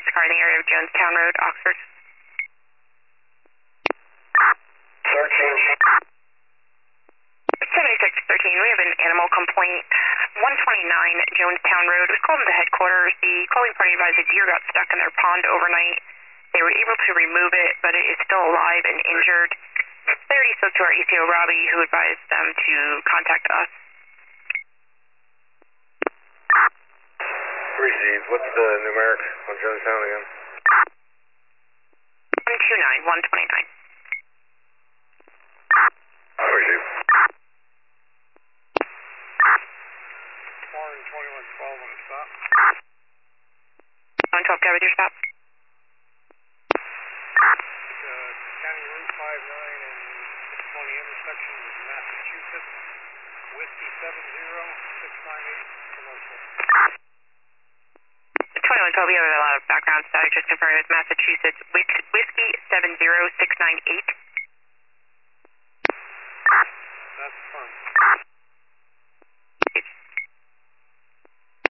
It's a car in the area of Jonestown Road, Oxford. 13. 7613, we have an animal complaint. 129 Jonestown Road. It was called into headquarters. The calling party advised a deer got stuck in their pond overnight. They were able to remove it, but it is still alive and injured. They already spoke to our ACO, Robbie, who advised them to contact us. Received. What's the numeric on Jonestown again? 129, 129. Received. 2112 on the stop. 112, go with your stop. County Route 59 and 620 intersection of Massachusetts, Whiskey 70698 commercial. 2112, we have a lot of background static, just confirming with Massachusetts, WIC